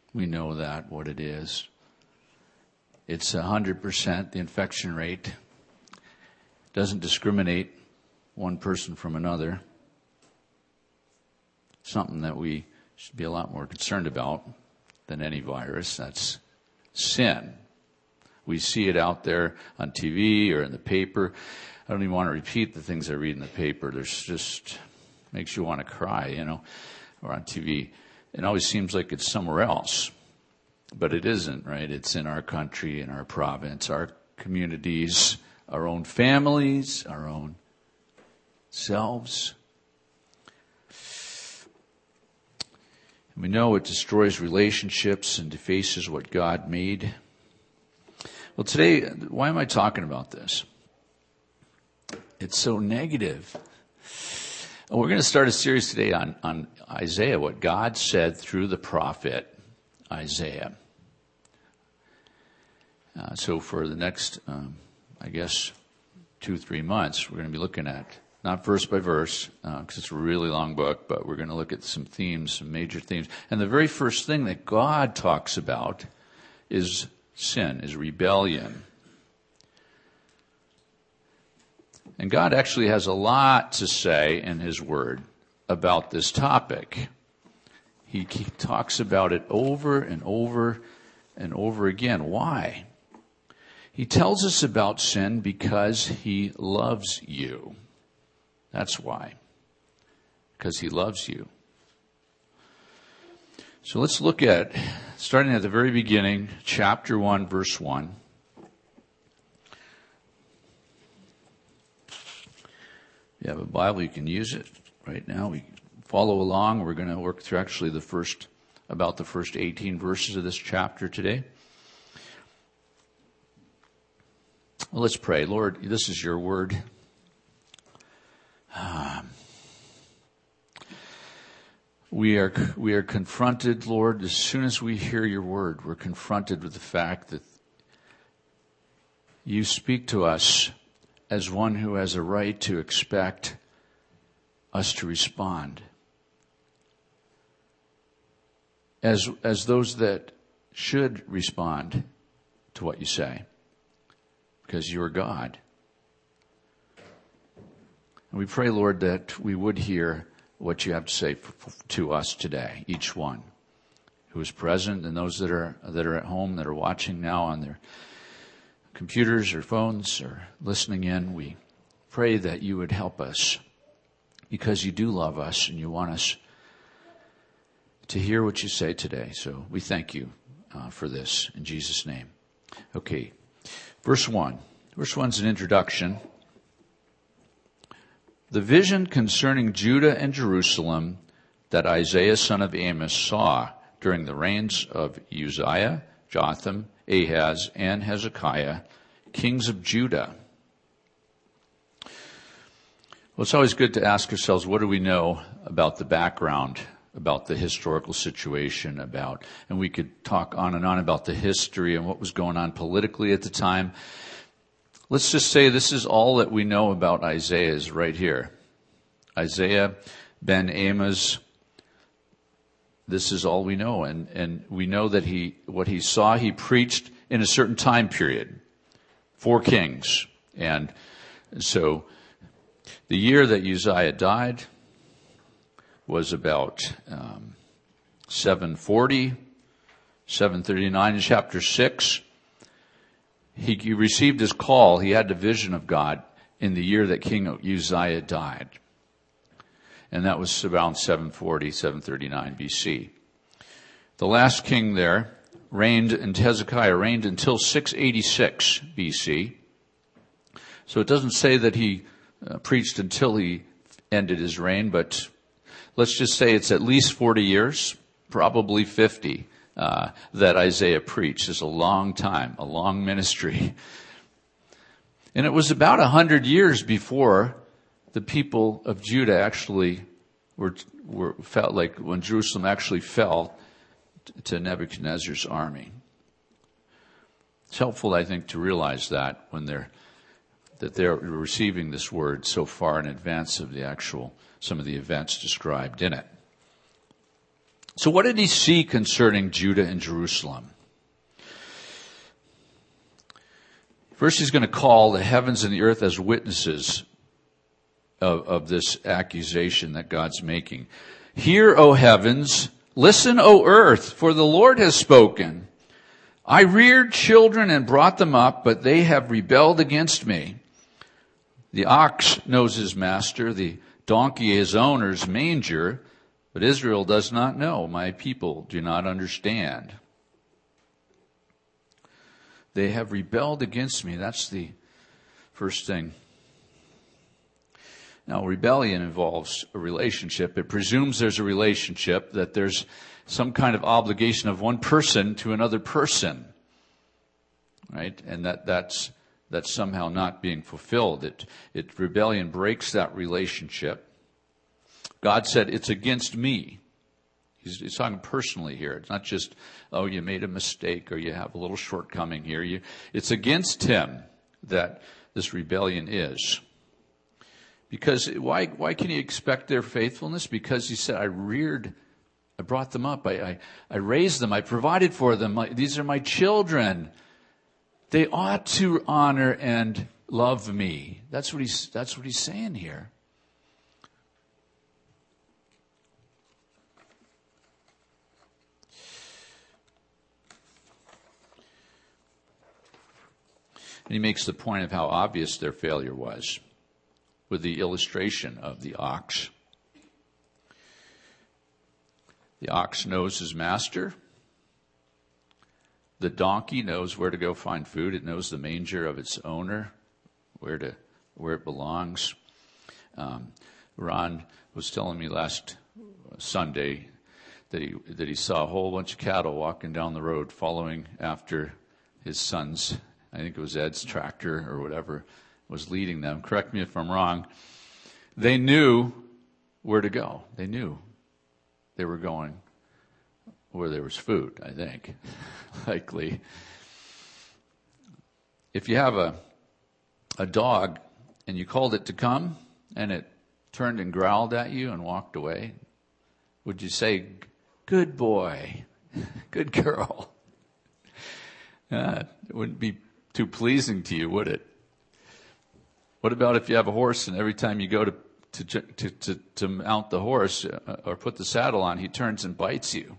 We know that, what it is. It's 100%, the infection rate. Doesn't discriminate one person from another. Something that we should be a lot more concerned about than any virus. That's sin. We see it out there on TV or in the paper. I don't even want to repeat the things I read in the paper. There's just, makes you want to cry, or on TV. It always seems like it's somewhere else. But it isn't, right? It's in our country, in our province, our communities, our own families, our own selves. And we know it destroys relationships and defaces what God made. Well, today, why am I talking about this? It's so negative. We're going to start a series today on Isaiah, what God said through the prophet Isaiah. So for the next, 2-3 months, we're going to be looking at, not verse by verse, because it's a really long book, but we're going to look at some themes, some major themes. And the very first thing that God talks about is sin, is rebellion. And God actually has a lot to say in His Word about this topic. He talks about it over and over and over again. Why? He tells us about sin because He loves you. That's why. Because He loves you. So let's look at, starting at the very beginning, chapter 1, verse 1. If you have a Bible, you can use it right now. We follow along. We're going to work through actually the first 18 verses of this chapter today. Well, let's pray. Lord, this is your word. We are confronted, Lord, as soon as we hear your word, we're confronted with the fact that you speak to us as one who has a right to expect us to respond. As those that should respond to what you say. Because you are God. And we pray, Lord, that we would hear what you have to say to us today, each one who is present and those that are at home, that are watching now on their computers or phones or listening in. We pray that you would help us because you do love us and you want us to hear what you say today. So we thank you for this in Jesus' name. Okay. Verse 1. Verse 1 is an introduction. The vision concerning Judah and Jerusalem that Isaiah son of Amos saw during the reigns of Uzziah, Jotham, Ahaz, and Hezekiah, kings of Judah. Well, it's always good to ask ourselves, what do we know about the background, about the historical situation, and we could talk on and on about the history and what was going on politically at the time. Let's just say this is all that we know about Isaiah is right here. Isaiah ben Amos, this is all we know. And we know that what he saw, he preached in a certain time period. 4 kings. And so the year that Uzziah died was about 740, 739 in chapter 6. He received his call. He had the vision of God in the year that King Uzziah died. And that was around 740, 739 BC. The last king there Hezekiah reigned until 686 BC. So it doesn't say that he preached until he ended his reign, but let's just say it's at least 40 years, probably 50. That Isaiah preached. Is a long time, a long ministry. And it was about 100 years before the people of Judah actually felt like when Jerusalem actually fell to Nebuchadnezzar's army. It's helpful, I think, to realize that when they're receiving this word so far in advance of some of the events described in it. So what did he see concerning Judah and Jerusalem? First, he's going to call the heavens and the earth as witnesses of this accusation that God's making. Hear, O heavens, listen, O earth, for the Lord has spoken. I reared children and brought them up, but they have rebelled against me. The ox knows his master, the donkey his owner's manger, but Israel does not know. My people do not understand. They have rebelled against me. That's the first thing. Now, rebellion involves a relationship. It presumes there's a relationship, that there's some kind of obligation of one person to another person, right? And that's somehow not being fulfilled. Rebellion breaks that relationship. God said, it's against me. He's talking personally here. It's not just, oh, you made a mistake or you have a little shortcoming here. It's against him that this rebellion is. Because why can you expect their faithfulness? Because he said, I brought them up, I raised them, I provided for them. These are my children. They ought to honor and love me. That's what he's saying here. And he makes the point of how obvious their failure was with the illustration of the ox. The ox knows his master. The donkey knows where to go find food. It knows the manger of its owner, where it belongs. Ron was telling me last Sunday that he saw a whole bunch of cattle walking down the road, following after his son's, I think it was Ed's tractor or whatever was leading them. Correct me if I'm wrong. They knew where to go. They knew they were going where there was food, I think, likely. If you have a dog and you called it to come and it turned and growled at you and walked away, would you say, good boy, good girl? It wouldn't be too pleasing to you, would it? What about if you have a horse and every time you go to mount the horse or put the saddle on, he turns and bites you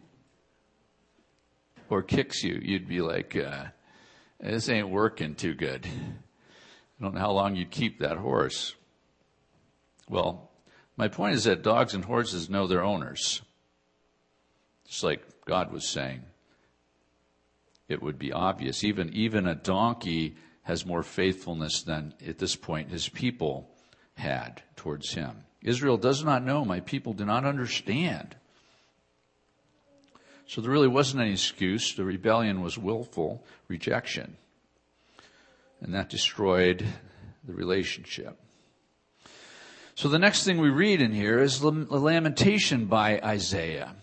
or kicks you? You'd be like, this ain't working too good. I don't know how long you'd keep that horse. Well, my point is that dogs and horses know their owners. Just like God was saying. It would be obvious. Even a donkey has more faithfulness than, at this point, his people had towards him. Israel does not know. My people do not understand. So there really wasn't any excuse. The rebellion was willful rejection. And that destroyed the relationship. So the next thing we read in here is the lamentation by Isaiah.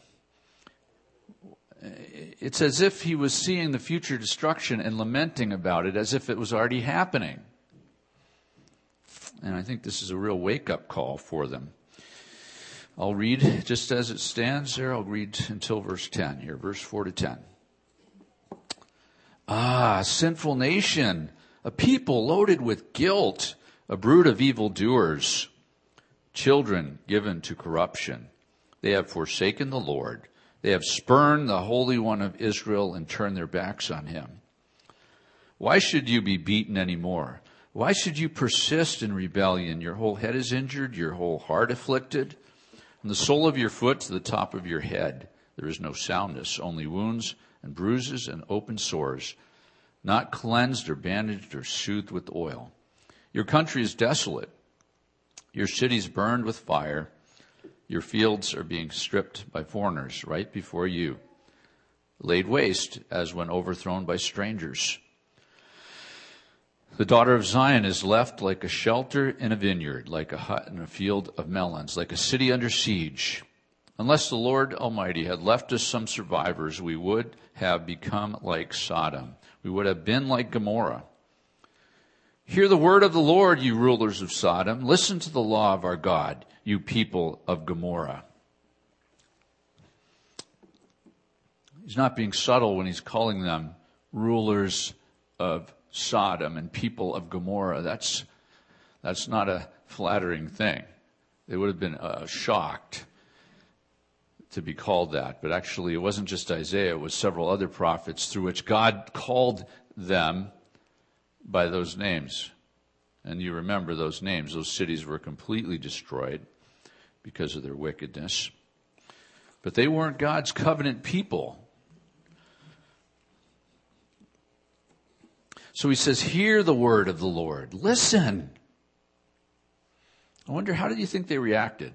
It's as if he was seeing the future destruction and lamenting about it as if it was already happening. And I think this is a real wake-up call for them. I'll read just as it stands there. I'll read until verse 10 here, verse 4 to 10. Sinful nation, a people loaded with guilt, a brood of evildoers, children given to corruption. They have forsaken the Lord. They have spurned the Holy One of Israel and turned their backs on him. Why should you be beaten anymore? Why should you persist in rebellion? Your whole head is injured, your whole heart afflicted. From the sole of your foot to the top of your head, there is no soundness, only wounds and bruises and open sores, not cleansed or bandaged or soothed with oil. Your country is desolate. Your cities burned with fire. Your fields are being stripped by foreigners right before you, laid waste as when overthrown by strangers. The daughter of Zion is left like a shelter in a vineyard, like a hut in a field of melons, like a city under siege. Unless the Lord Almighty had left us some survivors, we would have become like Sodom. We would have been like Gomorrah. Hear the word of the Lord, you rulers of Sodom. Listen to the law of our God, you people of Gomorrah. He's not being subtle when he's calling them rulers of Sodom and people of Gomorrah. That's not a flattering thing. They would have been shocked to be called that. But actually, it wasn't just Isaiah. It was several other prophets through which God called them by those names. And you remember those names. Those cities were completely destroyed because of their wickedness. But they weren't God's covenant people. So he says, hear the word of the Lord. Listen. I wonder, how do you think they reacted?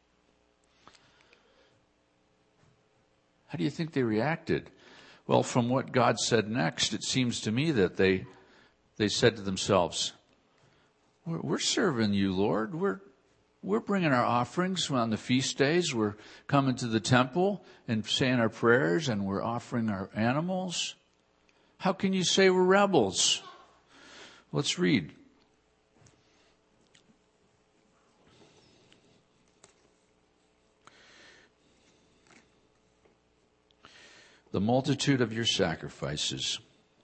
How do you think they reacted? Well, from what God said next, it seems to me that they said to themselves, we're serving you, Lord. We're bringing our offerings on the feast days. We're coming to the temple and saying our prayers, and we're offering our animals. How can you say we're rebels? Let's read. The multitude of your sacrifices.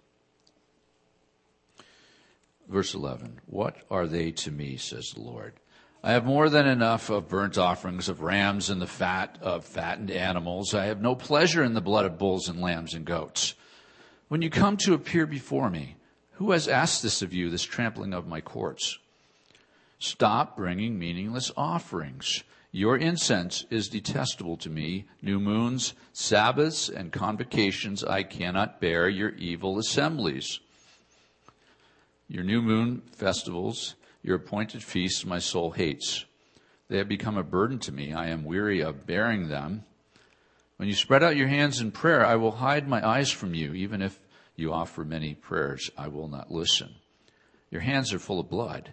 Verse 11. What are they to me, says the Lord? I have more than enough of burnt offerings of rams and the fat of fattened animals. I have no pleasure in the blood of bulls and lambs and goats. When you come to appear before me, who has asked this of you, this trampling of my courts? Stop bringing meaningless offerings. Your incense is detestable to me. New moons, Sabbaths, and convocations I cannot bear. Your evil assemblies. Your new moon festivals, your appointed feasts, my soul hates. They have become a burden to me. I am weary of bearing them. When you spread out your hands in prayer, I will hide my eyes from you. Even if you offer many prayers, I will not listen. Your hands are full of blood.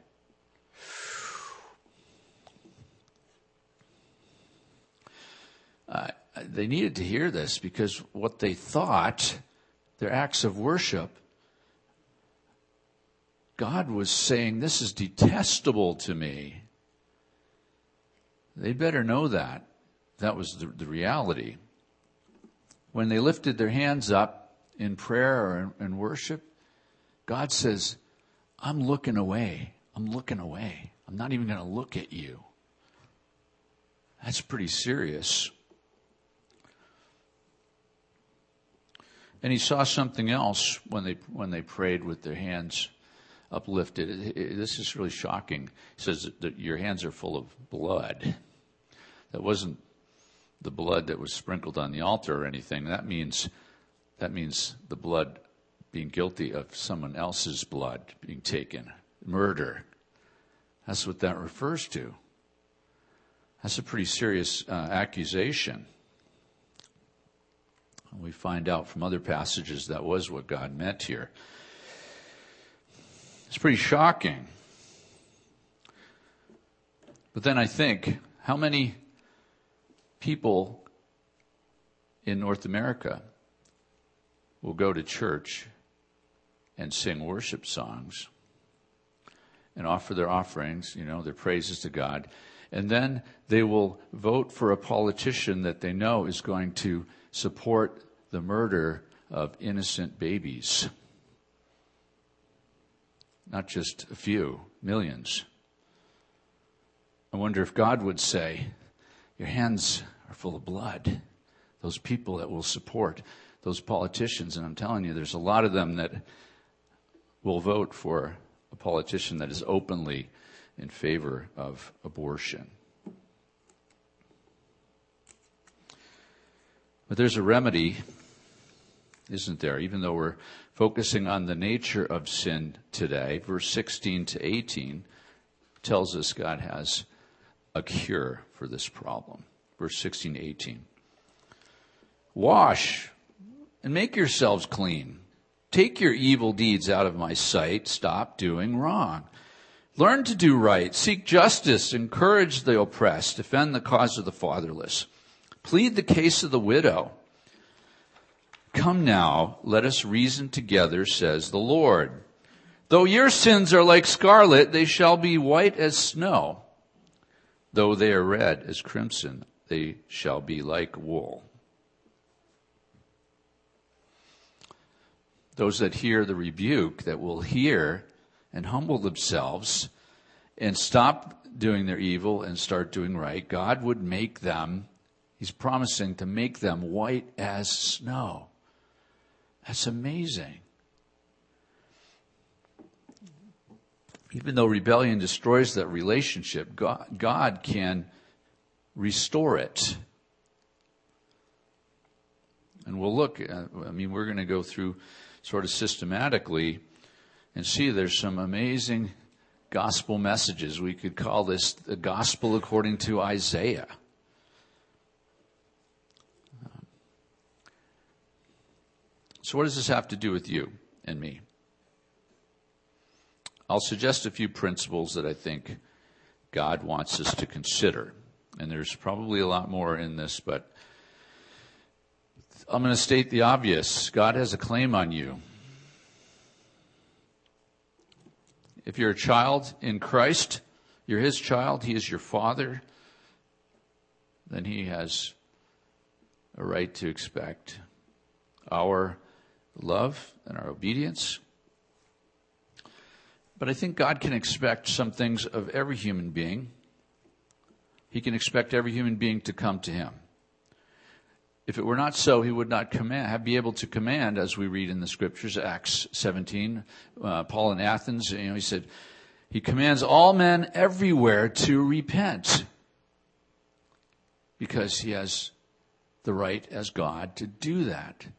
They needed to hear this because what they thought, their acts of worship, God was saying, this is detestable to me. They better know that. That was the reality. When they lifted their hands up in prayer or in worship, God says, I'm looking away. I'm looking away. I'm not even going to look at you. That's pretty serious. And he saw something else when they prayed with their hands uplifted. This is really shocking. He says that your hands are full of blood. That wasn't the blood that was sprinkled on the altar or anything. That means the blood being guilty of someone else's blood being taken. Murder. That's what that refers to. That's a pretty serious accusation. We find out from other passages that was what God meant here. It's pretty shocking. But then I think, how many people in North America will go to church and sing worship songs and offer their offerings, their praises to God, and then they will vote for a politician that they know is going to support the murder of innocent babies. Not just a few, millions. I wonder if God would say, your hands are full of blood. Those people that will support those politicians, and I'm telling you, there's a lot of them that will vote for a politician that is openly in favor of abortion. But there's a remedy, isn't there? Even though we're focusing on the nature of sin today, verse 16 to 18 tells us God has a cure for this problem. Verse 16 to 18. Wash and make yourselves clean. Take your evil deeds out of my sight. Stop doing wrong. Learn to do right. Seek justice. Encourage the oppressed. Defend the cause of the fatherless. Plead the case of the widow. Come now, let us reason together, says the Lord. Though your sins are like scarlet, they shall be white as snow. Though they are red as crimson, they shall be like wool. those that hear the rebuke, that will hear and humble themselves and stop doing their evil and start doing right, God would make them, he's promising to make them white as snow. That's amazing. Even though rebellion destroys that relationship, God can restore it. And we'll look, we're going to go through sort of systematically and see there's some amazing gospel messages. We could call this the gospel according to Isaiah. So what does this have to do with you and me? I'll suggest a few principles that I think God wants us to consider. And there's probably a lot more in this, but I'm going to state the obvious. God has a claim on you. If you're a child in Christ, you're his child, he is your father, then he has a right to expect our love and our obedience. But I think God can expect some things of every human being. He can expect every human being to come to him. If it were not so, he would not be able to command, as we read in the scriptures, Acts 17. Paul in Athens, he said, he commands all men everywhere to repent because he has the right as God to do that.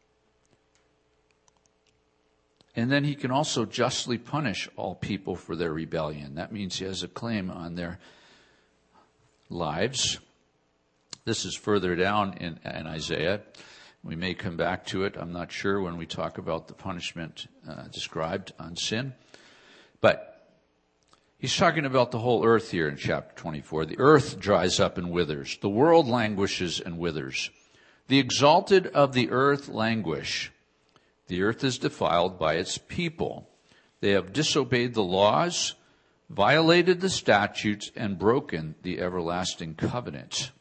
And then he can also justly punish all people for their rebellion. That means he has a claim on their lives. This is further down in Isaiah. We may come back to it. I'm not sure when we talk about the punishment described on sin. But he's talking about the whole earth here in chapter 24. The earth dries up and withers. The world languishes and withers. The exalted of the earth languish. The earth is defiled by its people. They have disobeyed the laws, violated the statutes, and broken the everlasting covenant.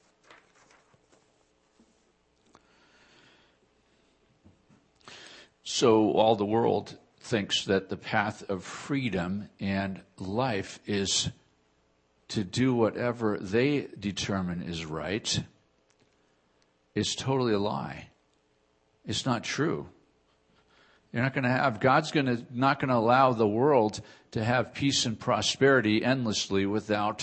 So all the world thinks that the path of freedom and life is to do whatever they determine is right. It's totally a lie. It's not true. You're not going to have, God's not going to allow the world to have peace and prosperity endlessly without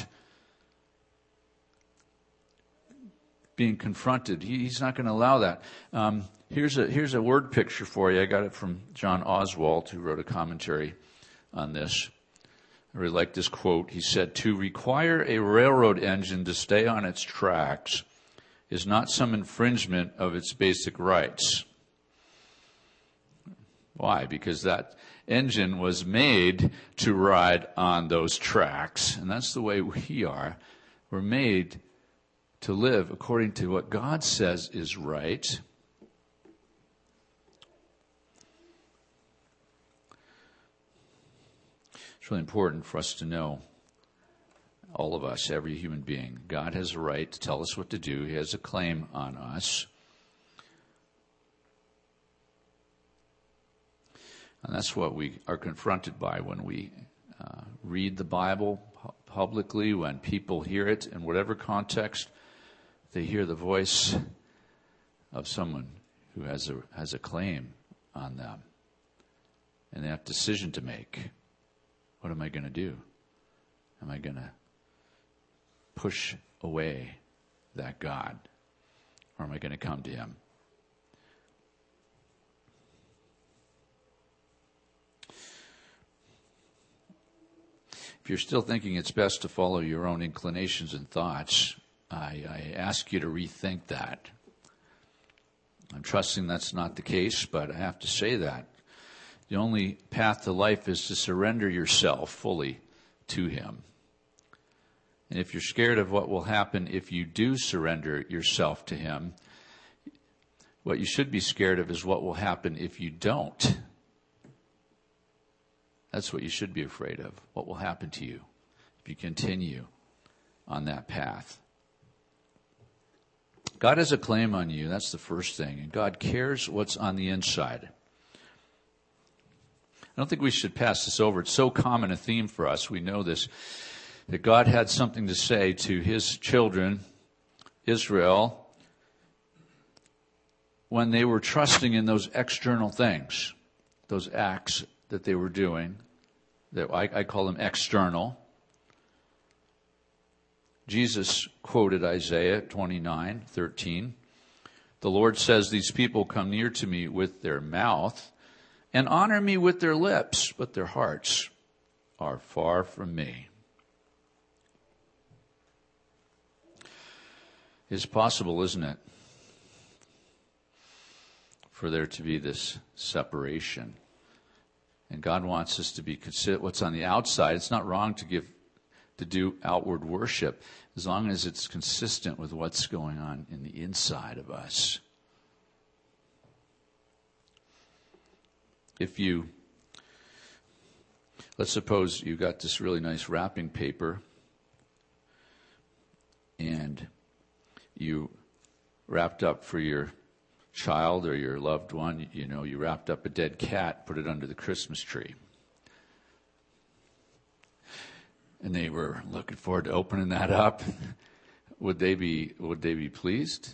being confronted. He's not going to allow that. Here's a word picture for you. I got it from John Oswald, who wrote a commentary on this. I really like this quote. He said, "To require a railroad engine to stay on its tracks is not some infringement of its basic rights." Why? Because that engine was made to ride on those tracks. And that's the way we are. We're made to live according to what God says is right. It's really important for us to know, all of us, every human being, God has a right to tell us what to do. He has a claim on us. And that's what we are confronted by when we read the Bible publicly, when people hear it in whatever context. They hear the voice of someone who has a claim on them. And they have a decision to make. What am I going to do? Am I going to push away that God? Or am I going to come to him? If you're still thinking it's best to follow your own inclinations and thoughts, I ask you to rethink that. I'm trusting that's not the case, but I have to say that. The only path to life is to surrender yourself fully to him. And if you're scared of what will happen if you do surrender yourself to him, what you should be scared of is what will happen if you don't. That's what you should be afraid of. What will happen to you if you continue on that path? God has a claim on you. That's the first thing. And God cares what's on the inside. don't think we should pass this over. It's so common a theme for us. We know this, that God had something to say to his children, Israel, when they were trusting in those external things, those acts that they were doing, that I call them external. Jesus quoted Isaiah 29:13. The Lord says, these people come near to me with their mouth and honor me with their lips, but their hearts are far from me. It's possible, isn't it, for there to be this separation. And God wants us to be consider what's on the outside. It's not wrong to do outward worship as long as it's consistent with what's going on in the inside of us. Let's suppose you got this really nice wrapping paper and you wrapped up for your child or your loved one, you wrapped up a dead cat, put it under the Christmas tree. And they were looking forward to opening that up. Would they be pleased?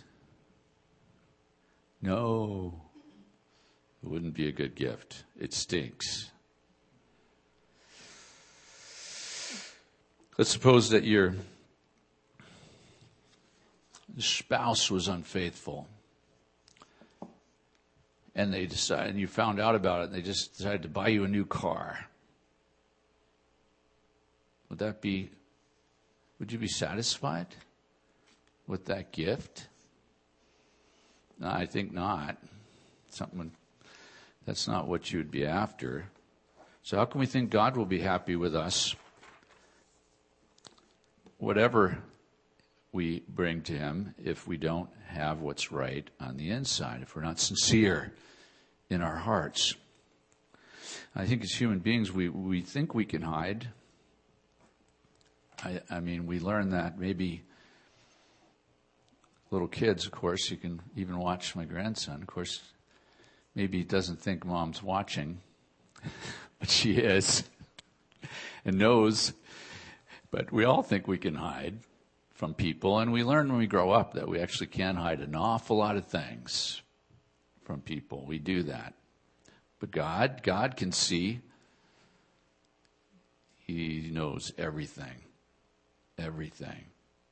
No. It wouldn't be a good gift. It stinks. Let's suppose that your spouse was unfaithful. And and you found out about it, and they just decided to buy you a new car. Would you be satisfied with that gift? No, I think not. That's not what you'd be after. So how can we think God will be happy with us? Whatever we bring to him, if we don't have what's right on the inside, if we're not sincere in our hearts. I think as human beings, we think we can hide. I mean, we learn that maybe little kids, of course, you can even watch my grandson. Of course, maybe he doesn't think mom's watching, but she is and knows. But we all think we can hide from people, and we learn when we grow up that we actually can hide an awful lot of things from people. We do that. But God can see. He knows everything. Everything.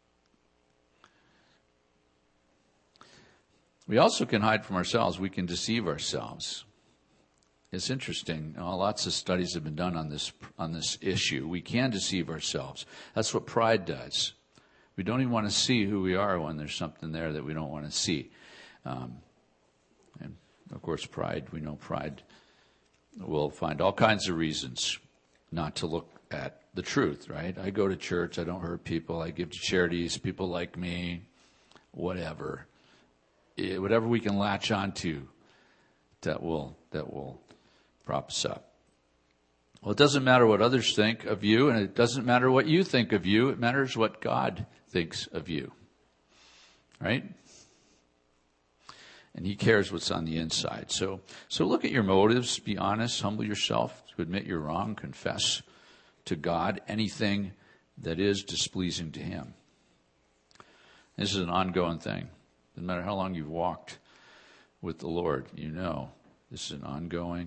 We also can hide from ourselves. We can deceive ourselves. It's interesting. Lots of studies have been done on this issue. We can deceive ourselves. That's what pride does. We don't even want to see who we are when there's something there that we don't want to see. And of course, we know pride will find all kinds of reasons not to look at the truth, right? I go to church, I don't hurt people, I give to charities, people like me, whatever. Whatever we can latch onto that will prop us up. Well, it doesn't matter what others think of you, and it doesn't matter what you think of you. It matters what God thinks of you, right? And he cares what's on the inside. So look at your motives, be honest, humble yourself, to admit you're wrong, confess to God anything that is displeasing to him. This is an ongoing thing. No matter how long you've walked with the Lord, this is an ongoing.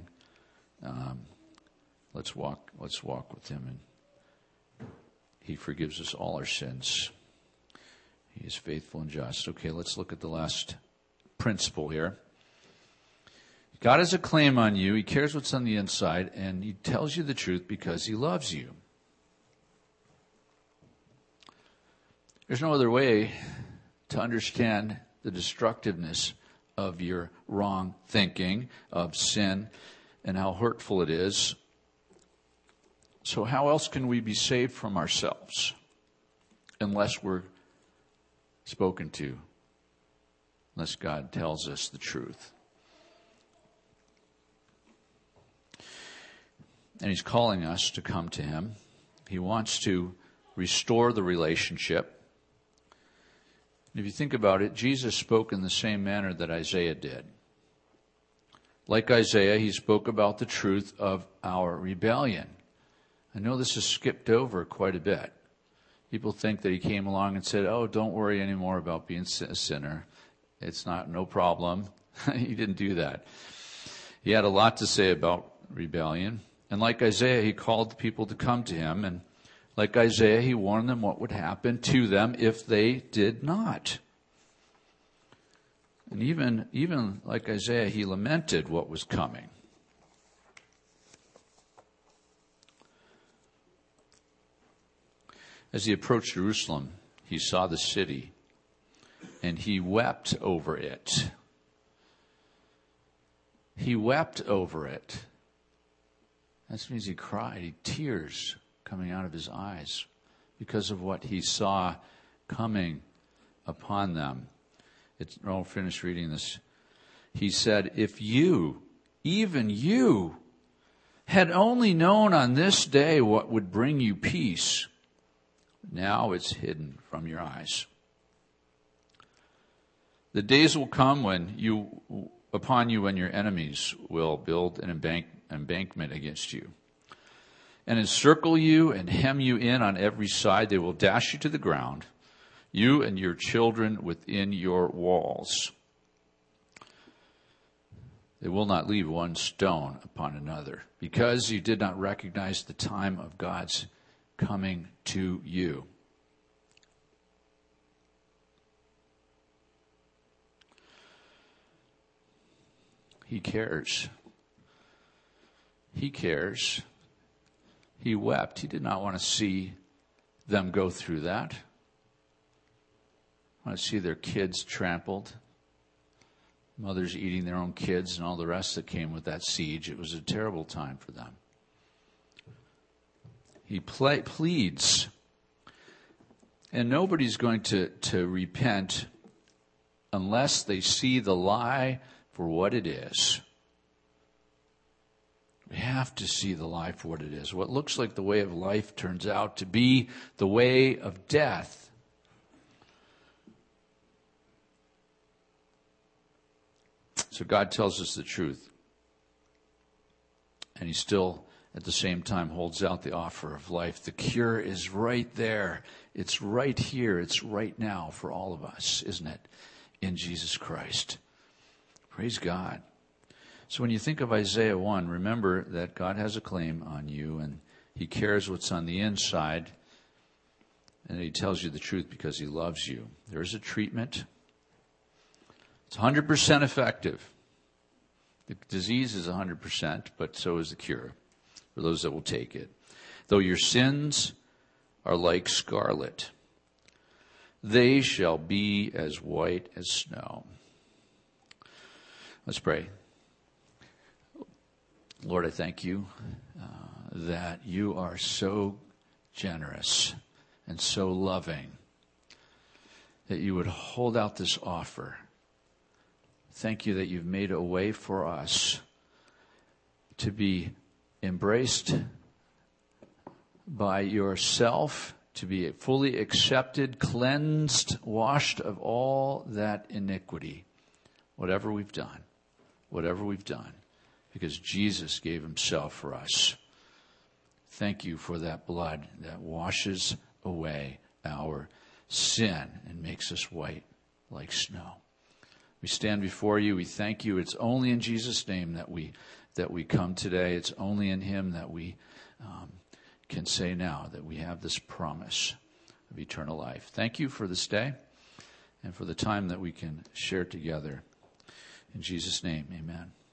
Let's walk with him, and he forgives us all our sins. He is faithful and just. Okay, let's look at the last principle here. God has a claim on you. He cares what's on the inside, and he tells you the truth because he loves you. There's no other way to understand the destructiveness of your wrong thinking, of sin, and how hurtful it is. So how else can we be saved from ourselves unless we're spoken to, unless God tells us the truth? And he's calling us to come to him. He wants to restore the relationship. If you think about it, Jesus spoke in the same manner that Isaiah did. Like Isaiah, he spoke about the truth of our rebellion. I know this is skipped over quite a bit. People think that he came along and said, oh, don't worry anymore about being a sinner. It's no problem. He didn't do that. He had a lot to say about rebellion. And like Isaiah, he called the people to come to him. And like Isaiah, he warned them what would happen to them if they did not. And even like Isaiah, he lamented what was coming. As he approached Jerusalem, he saw the city, and he wept over it. He wept over it. That means he cried, tears coming out of his eyes because of what he saw coming upon them. I'll finish reading this. He said, if you, even you, had only known on this day what would bring you peace, now it's hidden from your eyes. The days will come when your enemies will build an embankment against you and encircle you and hem you in on every side. They will dash you to the ground, you and your children within your walls. They will not leave one stone upon another, because you did not recognize the time of God's coming to you. He cares. He cares. He wept. He did not want to see them go through that. Want to see their kids trampled, mothers eating their own kids, and all the rest that came with that siege. It was a terrible time for them. He pleads, and nobody's going to repent unless they see the lie for what it is. We have to see the lie for what it is. What looks like the way of life turns out to be the way of death. So God tells us the truth. And he still, at the same time, holds out the offer of life. The cure is right there. It's right here. It's right now for all of us, isn't it? In Jesus Christ. Praise God. So when you think of Isaiah 1, remember that God has a claim on you, and he cares what's on the inside, and he tells you the truth because he loves you. There is a treatment. It's 100% effective. The disease is 100%, but so is the cure for those that will take it. Though your sins are like scarlet, they shall be as white as snow. Let's pray. Lord, I thank you that you are so generous and so loving that you would hold out this offer. Thank you that you've made a way for us to be embraced by yourself, to be fully accepted, cleansed, washed of all that iniquity, whatever we've done, because Jesus gave himself for us. Thank you for that blood that washes away our sin and makes us white like snow. We stand before you. We thank you. It's only in Jesus' name that we come today. It's only in him that we can say now that we have this promise of eternal life. Thank you for this day and for the time that we can share together. In Jesus' name, amen.